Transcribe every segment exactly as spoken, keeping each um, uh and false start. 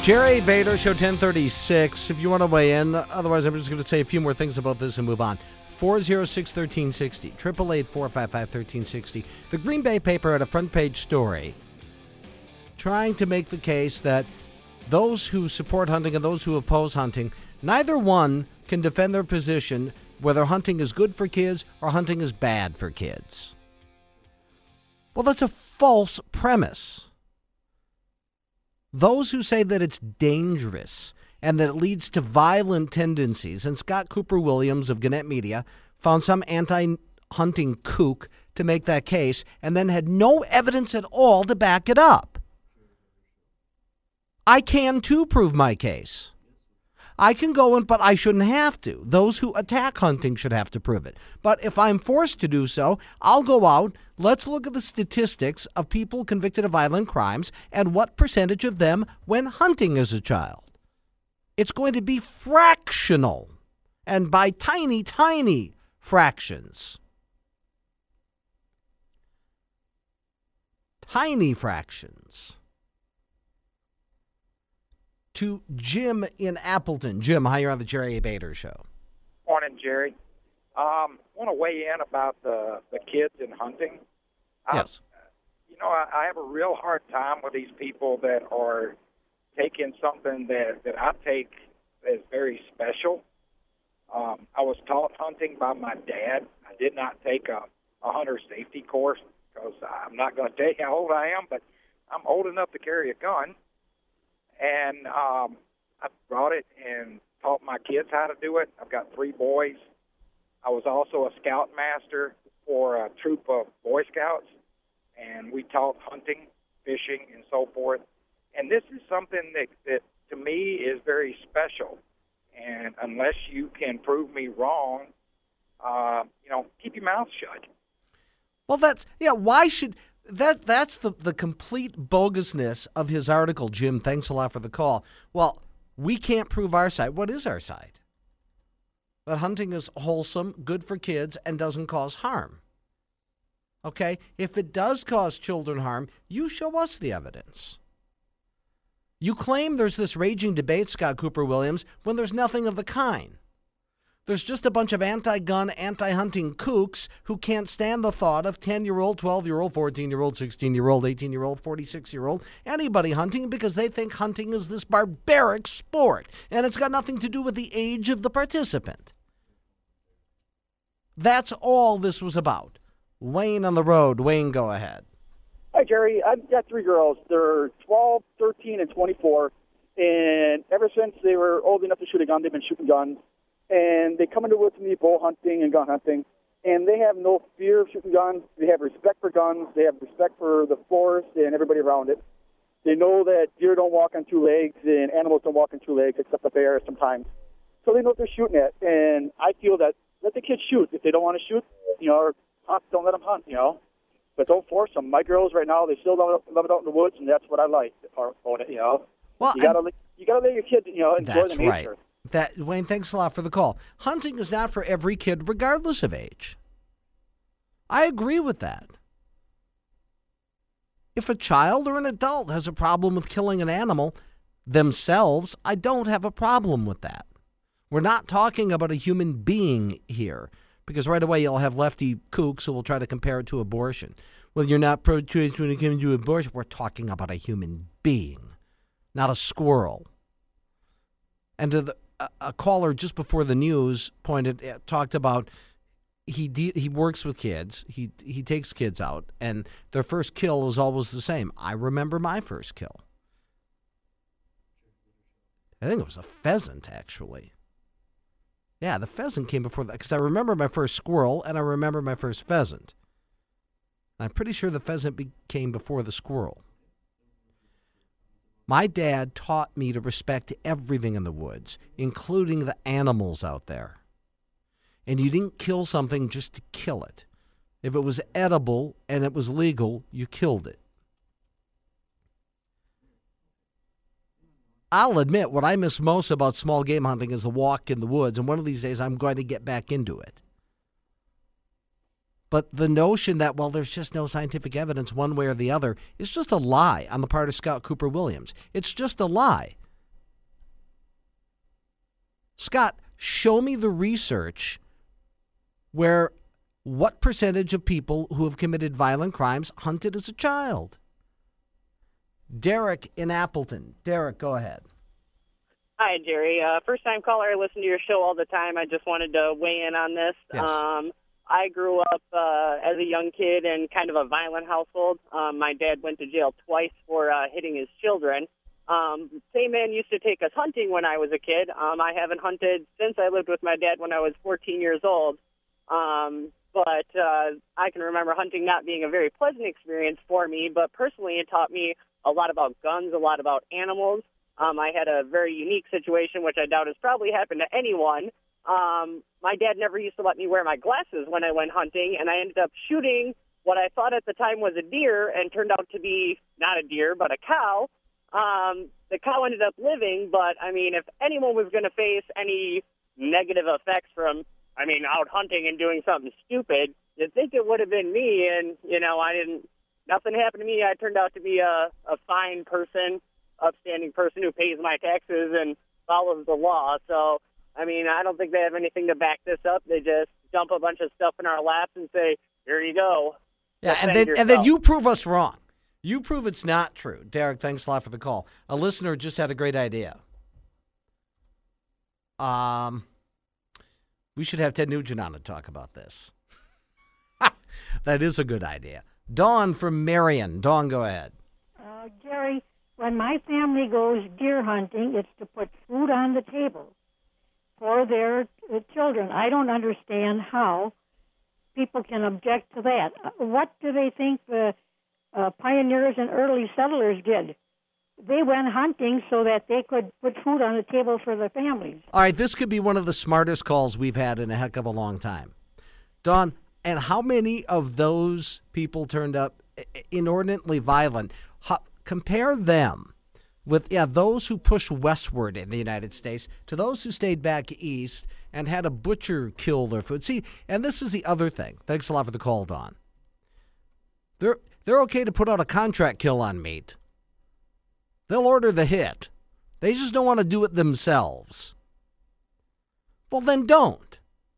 Jerry Bader, Show ten thirty-six. If you want to weigh in, otherwise I'm just going to say a few more things about this and move on. four oh six, one three six zero, eight eight eight, four five five, one three six zero. The Green Bay paper had a front page story trying to make the case that those who support hunting and those who oppose hunting, neither one can defend their position whether hunting is good for kids or hunting is bad for kids. Well, that's a false premise. Those who say that it's dangerous and that it leads to violent tendencies, and Scott Cooper Williams of Gannett Media found some anti-hunting kook to make that case and then had no evidence at all to back it up. I can, too, prove my case. I can go in, but I shouldn't have to. Those who attack hunting should have to prove it. But if I'm forced to do so, I'll go out. Let's look at the statistics of people convicted of violent crimes and what percentage of them went hunting as a child. It's going to be fractional, and by tiny, tiny fractions. Tiny fractions. To Jim in Appleton. Jim, hi, you're on the Jerry A. Bader Show. Morning, Jerry. Um, I want to weigh in about the, the kids in hunting. Yes. Uh, you know, I, I have a real hard time with these people that are taking something that, that I take as very special. Um, I was taught hunting by my dad. I did not take a, a hunter safety course because I'm not going to tell you how old I am, but I'm old enough to carry a gun. And um, I brought it and taught my kids how to do it. I've got three boys. I was also a scout master for a troop of Boy Scouts, and we taught hunting, fishing, and so forth. And this is something that, that to me, is very special. And unless you can prove me wrong, uh, you know, keep your mouth shut. Well, that's, yeah, why should... That that's the, the complete bogusness of his article, Jim. Thanks a lot for the call. Well, we can't prove our side. What is our side? That hunting is wholesome, good for kids, and doesn't cause harm. Okay? If it does cause children harm, you show us the evidence. You claim there's this raging debate, Scott Cooper Williams, when there's nothing of the kind. There's just a bunch of anti-gun, anti-hunting kooks who can't stand the thought of ten-year-old, twelve-year-old, fourteen-year-old, sixteen-year-old, eighteen-year-old, forty-six-year-old, anybody hunting because they think hunting is this barbaric sport, and it's got nothing to do with the age of the participant. That's all this was about. Wayne on the road. Wayne, go ahead. Hi, Jerry. I've got three girls. They're twelve, thirteen, and twenty-four, and ever since they were old enough to shoot a gun, they've been shooting guns. And they come into with me bow hunting and gun hunting, and they have no fear of shooting guns. They have respect for guns. They have respect for the forest and everybody around it. They know that deer don't walk on two legs and animals don't walk on two legs, except a bear sometimes. So they know what they're shooting at. And I feel that let the kids shoot. If they don't want to shoot, you know, or hunt, don't let them hunt, you know. But don't force them. My girls right now, they still love it out in the woods, and that's what I like about it, you know. Well, you gotta, you gotta let your kids, you know, enjoy the nature. That's right. That, Wayne, thanks a lot for the call. Hunting is not for every kid, regardless of age. I agree with that. If a child or an adult has a problem with killing an animal themselves, I don't have a problem with that. We're not talking about a human being here, because right away you'll have lefty kooks who will try to compare it to abortion. Well, you're not pro-choice when it comes to abortion. We're talking about a human being, not a squirrel. And to the a caller just before the news pointed talked about he de- he works with kids. He he takes kids out, and their first kill is always the same. I remember my first kill. I think it was a pheasant, actually. Yeah, the pheasant came before that, because I remember my first squirrel, and I remember my first pheasant. And I'm pretty sure the pheasant be- came before the squirrel. My dad taught me to respect everything in the woods, including the animals out there. And you didn't kill something just to kill it. If it was edible and it was legal, you killed it. I'll admit, what I miss most about small game hunting is the walk in the woods, and one of these days I'm going to get back into it. But the notion that, well, there's just no scientific evidence one way or the other is just a lie on the part of Scott Cooper Williams. It's just a lie. Scott, show me the research where what percentage of people who have committed violent crimes hunted as a child? Derek in Appleton. Derek, go ahead. Hi, Jerry. Uh, first time caller. I listen to your show all the time. I just wanted to weigh in on this. Yes. Um, I grew up uh, as a young kid in kind of a violent household. Um, my dad went to jail twice for uh, hitting his children. Um, same man used to take us hunting when I was a kid. Um, I haven't hunted since I lived with my dad when I was fourteen years old. Um, but uh, I can remember hunting not being a very pleasant experience for me, but personally it taught me a lot about guns, a lot about animals. Um, I had a very unique situation, which I doubt has probably happened to anyone. Um, my dad never used to let me wear my glasses when I went hunting, and I ended up shooting what I thought at the time was a deer and turned out to be not a deer, but a cow. Um, the cow ended up living, but, I mean, if anyone was going to face any negative effects from, I mean, out hunting and doing something stupid, you'd think it would have been me, and, you know, I didn't, nothing happened to me. I turned out to be a, a fine person, upstanding person who pays my taxes and follows the law. So, I mean, I don't think they have anything to back this up. They just dump a bunch of stuff in our laps and say, here you go. Yeah, and then, and then you prove us wrong. You prove it's not true. Derek, thanks a lot for the call. A listener just had a great idea. Um, we should have Ted Nugent on to talk about this. That is a good idea. Dawn from Marion. Dawn, go ahead. Uh, Jerry, when my family goes deer hunting, it's to put food on the table for their uh, children. I don't understand how people can object to that. Uh, what do they think the uh, pioneers and early settlers did? They went hunting so that they could put food on the table for their families. All right, this could be one of the smartest calls we've had in a heck of a long time. Dawn, and how many of those people turned up inordinately violent? How, compare them with yeah those who pushed westward in the United States to those who stayed back east and had a butcher kill their food. See, and this is the other thing. Thanks a lot for the call, Dawn. They're they're okay to put out a contract kill on meat. They'll order the hit. They just don't want to do it themselves. Well, then don't.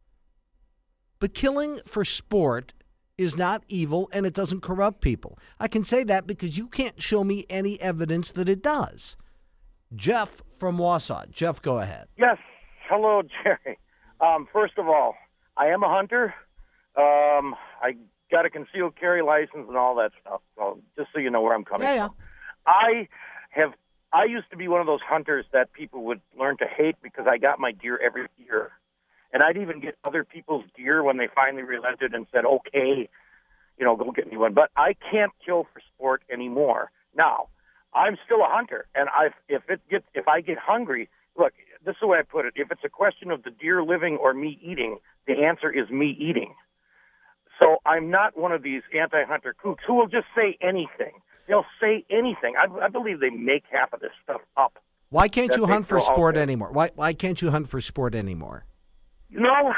But killing for sport is not evil, and it doesn't corrupt people. I can say that because you can't show me any evidence that it does. Jeff from Wausau. Jeff, go ahead. Yes. Hello, Jerry. Um, first of all, I am a hunter. Um, I got a concealed carry license and all that stuff. So just so you know where I'm coming Yeah, yeah. from. I have. I used to be one of those hunters that people would learn to hate because I got my deer every year. And I'd even get other people's deer when they finally relented and said, okay, you know, go get me one. But I can't kill for sport anymore. Now, I'm still a hunter, and I if it gets if I get hungry, look, this is the way I put it. If it's a question of the deer living or me eating, the answer is me eating. So I'm not one of these anti-hunter kooks who will just say anything. They'll say anything. I, I believe they make half of this stuff up. Why can't that you they hunt for throw out sport there. anymore? Why why can't you hunt for sport anymore? You know,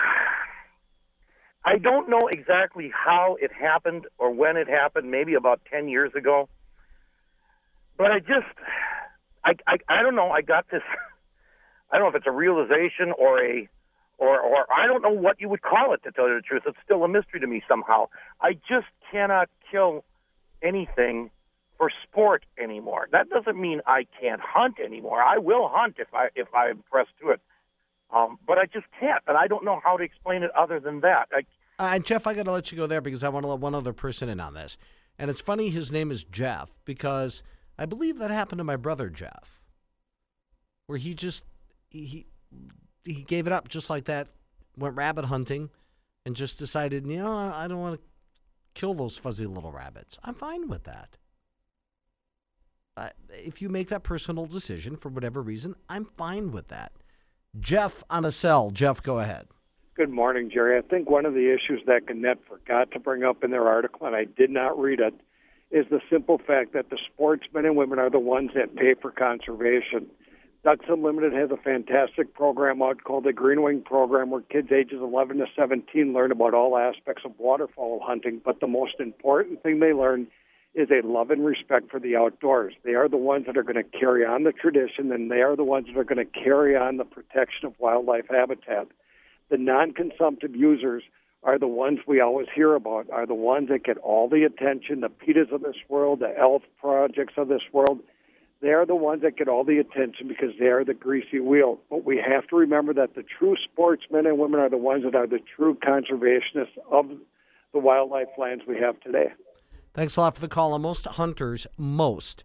I don't know exactly how it happened or when it happened, maybe about ten years ago. But I just, I, I, I don't know, I got this, I don't know if it's a realization or a, or, or I don't know what you would call it, to tell you the truth. It's still a mystery to me somehow. I just cannot kill anything for sport anymore. That doesn't mean I can't hunt anymore. I will hunt if I, if I'm pressed to it. Um, but I just can't, and I don't know how to explain it other than that. I, Uh, and Jeff, I got to let you go there because I want to let one other person in on this. And it's funny his name is Jeff because I believe that happened to my brother Jeff, where he just he he gave it up just like that, went rabbit hunting, and just decided, you know, I don't want to kill those fuzzy little rabbits. I'm fine with that. Uh, if you make that personal decision for whatever reason, I'm fine with that. Jeff on a cell. Jeff, go ahead. Good morning, Jerry. I think one of the issues that Gannett forgot to bring up in their article, and I did not read it, is the simple fact that the sportsmen and women are the ones that pay for conservation. Ducks Unlimited has a fantastic program out called the Green Wing Program where kids ages eleven to seventeen learn about all aspects of waterfowl hunting, but the most important thing they learn is a love and respect for the outdoors. They are the ones that are going to carry on the tradition, and they are the ones that are going to carry on the protection of wildlife habitat. The non-consumptive users are the ones we always hear about, are the ones that get all the attention, the PETAs of this world, the ELF projects of this world. They are the ones that get all the attention because they are the greasy wheel. But we have to remember that the true sportsmen and women are the ones that are the true conservationists of the wildlife lands we have today. Thanks a lot for the call. And most hunters, most,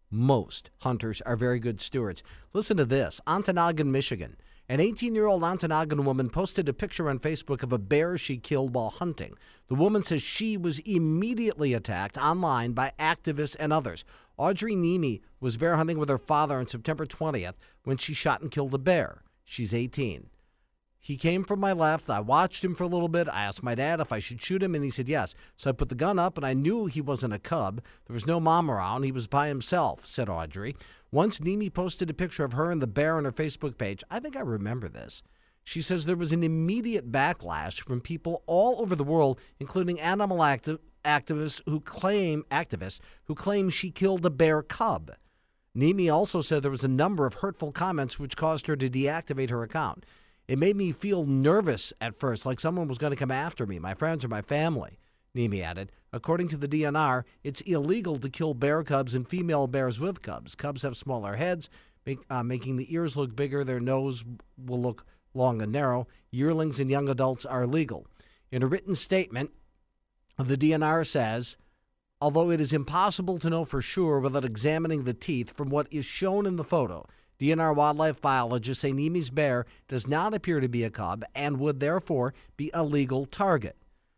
most hunters are very good stewards. Listen to this. Ontonagon, Michigan. An eighteen-year-old Ontonagon woman posted a picture on Facebook of a bear she killed while hunting. The woman says she was immediately attacked online by activists and others. Audrey Nemi was bear hunting with her father on September twentieth when she shot and killed a bear. She's eighteen. He came from my left. I watched him for a little bit. I asked my dad if I should shoot him, and he said yes. So I put the gun up, and I knew he wasn't a cub. There was no mom around. He was by himself, said Audrey. Once Nemi posted a picture of her and the bear on her Facebook page. I think I remember this. She says there was an immediate backlash from people all over the world, including animal acti- activists who claim activists who claim she killed a bear cub. Nemi also said there was a number of hurtful comments which caused her to deactivate her account. It made me feel nervous at first, like someone was going to come after me, my friends or my family, Nemi added. According to the D N R, it's illegal to kill bear cubs and female bears with cubs. Cubs have smaller heads, make, uh, making the ears look bigger. Their nose will look long and narrow. Yearlings and young adults are legal. In a written statement, the D N R says, although it is impossible to know for sure without examining the teeth from what is shown in the photo, D N R wildlife biologists say Nemi's bear does not appear to be a cub and would therefore be a legal target.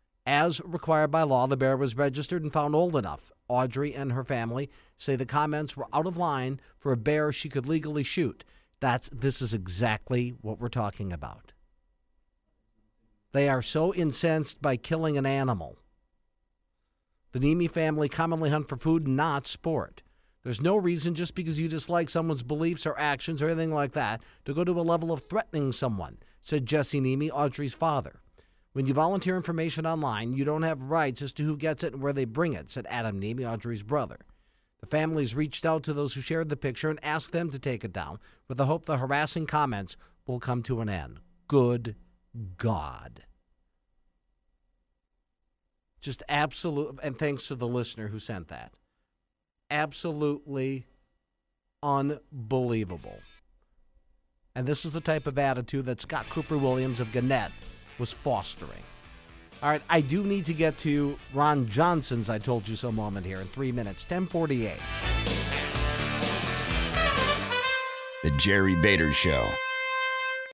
As required by law, the bear was registered and found old enough. Audrey and her family say the comments were out of line for a bear she could legally shoot. That's this is exactly what we're talking about. They are so incensed by killing an animal. The Nemi family commonly hunt for food, not sport. There's no reason just because you dislike someone's beliefs or actions or anything like that to go to a level of threatening someone, said Jesse Nemi, Audrey's father. When you volunteer information online, you don't have rights as to who gets it and where they bring it, said Adam Nemi, Audrey's brother. The families reached out to those who shared the picture and asked them to take it down with the hope the harassing comments will come to an end. Good God. Just absolute, and thanks to the listener who sent that. Absolutely unbelievable. And this is the type of attitude that Scott Cooper Williams of Gannett was fostering. All right, I do need to get to Ron Johnson's I Told You So moment here in three minutes, ten forty-eight. The Jerry Bader Show.